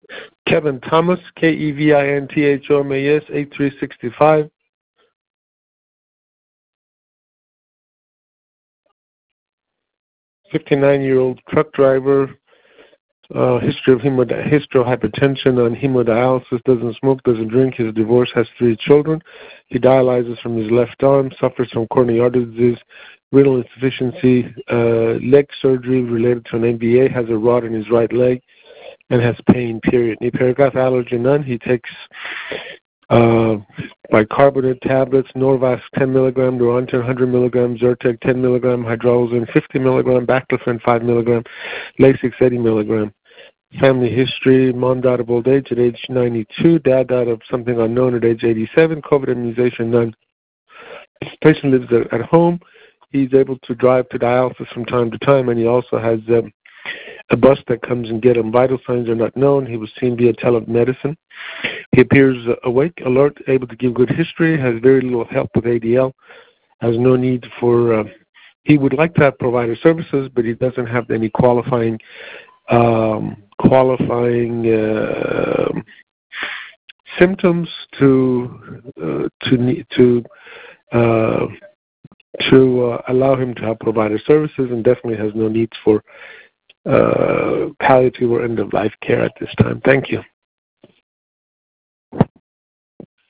Kevin Thomas, KEVINTHOMAS, 8365. "59-year-old truck driver, history of hypertension, on hemodialysis, doesn't smoke, doesn't drink. His divorce, has 3 children. He dialyzes from his left arm, suffers from coronary artery disease, renal insufficiency, leg surgery related to an MBA, has a rod in his right leg, and has pain, period. Paragraph, allergy, none. He takes bicarbonate tablets, Norvasc 10 milligram, Durantin 100 milligram, Zyrtec 10 milligram, Hydralazine 50 milligram, Baclofen 5 milligram, Lasix 80 milligram. Family history: mom died of old age at age 92, dad died of something unknown at age 87, COVID immunization, none. This patient lives at home. He's able to drive to dialysis from time to time, and he also has a bus that comes and gets him. Vital signs are not known. He was seen via telemedicine. He appears awake, alert, able to give good history, has very little help with ADL, has no need for, he would like to have provider services, but he doesn't have any qualifying symptoms to allow him to have provider services, and definitely has no needs for palliative or end-of-life care at this time. Thank you.